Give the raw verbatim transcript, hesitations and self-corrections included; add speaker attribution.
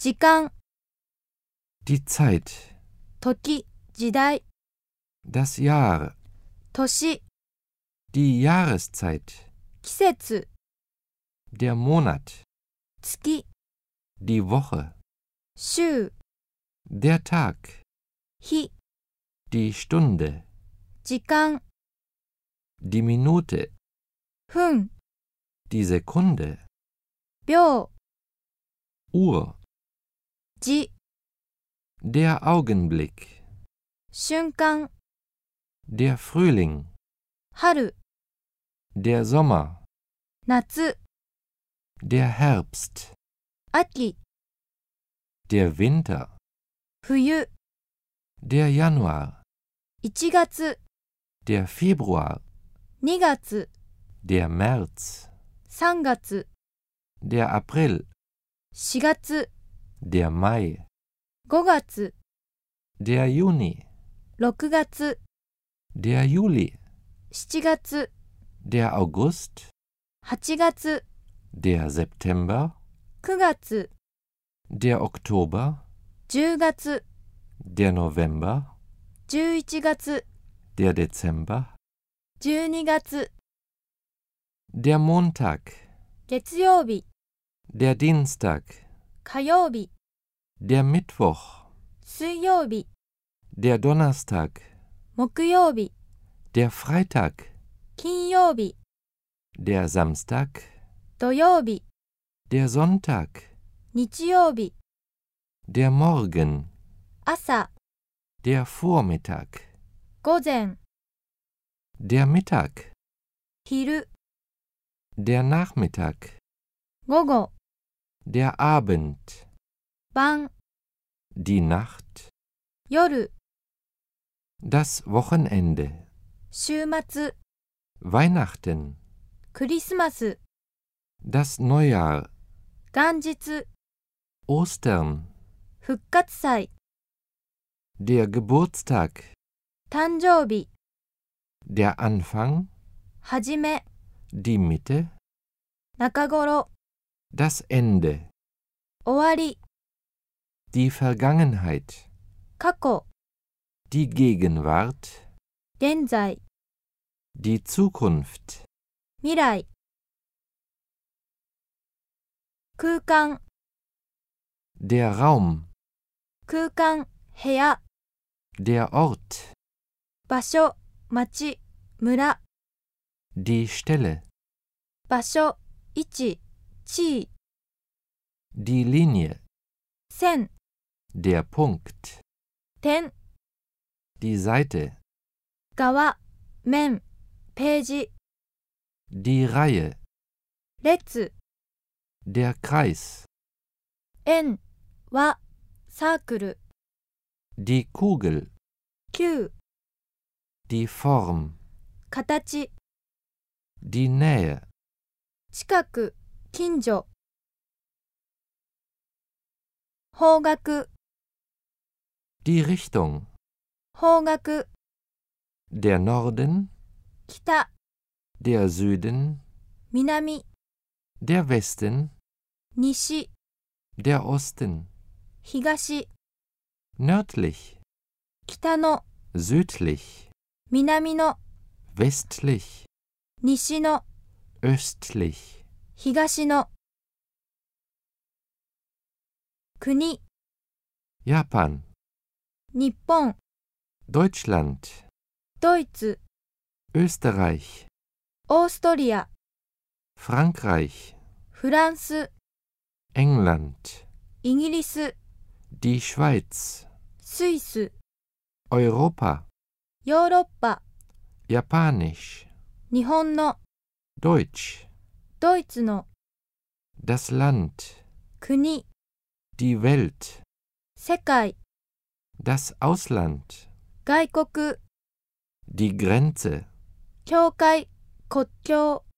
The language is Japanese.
Speaker 1: 時間、
Speaker 2: Die Zeit,
Speaker 1: 時、時代、
Speaker 2: das Jahr,
Speaker 1: 年、
Speaker 2: die Jahreszeit,
Speaker 1: 季節、
Speaker 2: der Monat,
Speaker 1: 月、
Speaker 2: die Woche,
Speaker 1: 週、
Speaker 2: der Tag,
Speaker 1: 日、
Speaker 2: die Stunde,
Speaker 1: 時間、
Speaker 2: die Minute,
Speaker 1: 分、
Speaker 2: die Sekunde,
Speaker 1: 秒、
Speaker 2: Uhr,
Speaker 1: 時、
Speaker 2: der Augenblick,
Speaker 1: 瞬間、
Speaker 2: der Frühling,
Speaker 1: 春、
Speaker 2: der Sommer,
Speaker 1: 夏、
Speaker 2: der Herbst,
Speaker 1: 秋、
Speaker 2: der Winter,
Speaker 1: 冬、
Speaker 2: der Januar,
Speaker 1: いちがつ、
Speaker 2: der Februar,
Speaker 1: にがつ、
Speaker 2: der März,
Speaker 1: さんがつ、
Speaker 2: der April,
Speaker 1: しがつ、
Speaker 2: der Mai,
Speaker 1: ごがつ、
Speaker 2: der Juni,
Speaker 1: ろくがつ、
Speaker 2: der Juli,
Speaker 1: しちがつ、
Speaker 2: der August,
Speaker 1: はちがつ、
Speaker 2: der September,
Speaker 1: くがつ、
Speaker 2: der Oktober,
Speaker 1: じゅうがつ、
Speaker 2: der November,
Speaker 1: じゅういちがつ、
Speaker 2: der Dezember,
Speaker 1: じゅうにがつ、
Speaker 2: der Montag,
Speaker 1: 月曜日、
Speaker 2: der Dienstag,
Speaker 1: 火曜日、
Speaker 2: der Mittwoch,
Speaker 1: 水曜日、
Speaker 2: der Donnerstag,
Speaker 1: 木曜日、
Speaker 2: der Freitag,
Speaker 1: 金曜日、
Speaker 2: der Samstag,
Speaker 1: 土曜日、
Speaker 2: der Sonntag,
Speaker 1: 日曜日、
Speaker 2: der Morgen,
Speaker 1: 朝、
Speaker 2: der Vormittag,
Speaker 1: 午前、
Speaker 2: der Mittag,
Speaker 1: 昼、
Speaker 2: der Nachmittag,
Speaker 1: 午後、
Speaker 2: der Abend,
Speaker 1: 晩、
Speaker 2: die Nacht,
Speaker 1: 夜、
Speaker 2: das Wochenende,
Speaker 1: 週末、
Speaker 2: Weihnachten,
Speaker 1: クリスマス、
Speaker 2: das Neujahr,
Speaker 1: 元日、
Speaker 2: Ostern,
Speaker 1: 復活祭、
Speaker 2: der Geburtstag,
Speaker 1: 誕生日、
Speaker 2: der Anfang,
Speaker 1: はじめ、
Speaker 2: die Mitte,
Speaker 1: 中頃、
Speaker 2: das Ende,
Speaker 1: 終わり、
Speaker 2: die Vergangenheit,
Speaker 1: 過去、
Speaker 2: die Gegenwart,
Speaker 1: 現在、
Speaker 2: die Zukunft,
Speaker 1: 未来、空間、
Speaker 2: der Raum,
Speaker 1: 空間、部屋、
Speaker 2: der Ort,
Speaker 1: 場所、町、村、
Speaker 2: die Stelle,
Speaker 1: 場所、位置、地位、
Speaker 2: die Linie,
Speaker 1: 線、
Speaker 2: der Punkt,
Speaker 1: 点、
Speaker 2: die Seite,
Speaker 1: 側、面、ページ、
Speaker 2: die Reihe,
Speaker 1: 列、
Speaker 2: der Kreis,
Speaker 1: 円、輪、サークル、
Speaker 2: die Kugel,
Speaker 1: 球、
Speaker 2: die Form,
Speaker 1: 形、
Speaker 2: die Nähe,
Speaker 1: 近く、近所、方角、
Speaker 2: die Richtung,
Speaker 1: 方角、
Speaker 2: der Norden,
Speaker 1: 北、
Speaker 2: der Süden,
Speaker 1: 南、
Speaker 2: der Westen,
Speaker 1: 西、
Speaker 2: der Osten,
Speaker 1: 東、
Speaker 2: nördlich,
Speaker 1: 北の、
Speaker 2: südlich,
Speaker 1: 南の、
Speaker 2: westlich,
Speaker 1: 西の、
Speaker 2: östlich,
Speaker 1: 東の、国、
Speaker 2: Japan,
Speaker 1: 日本、
Speaker 2: Deutschland,
Speaker 1: ドイツ、
Speaker 2: Österreich,
Speaker 1: オーストリア、
Speaker 2: Frankreich,
Speaker 1: フランス、
Speaker 2: England,
Speaker 1: イギリス、
Speaker 2: die Schweiz,
Speaker 1: スイス、
Speaker 2: Europa,
Speaker 1: ヨーロッパ、
Speaker 2: Japanisch,
Speaker 1: 日本の、
Speaker 2: Deutsch,
Speaker 1: ドイツの、
Speaker 2: das Land,
Speaker 1: 国、
Speaker 2: die Welt,
Speaker 1: 世界、
Speaker 2: das Ausland,
Speaker 1: 外国、
Speaker 2: die Grenze,
Speaker 1: 境界、国境、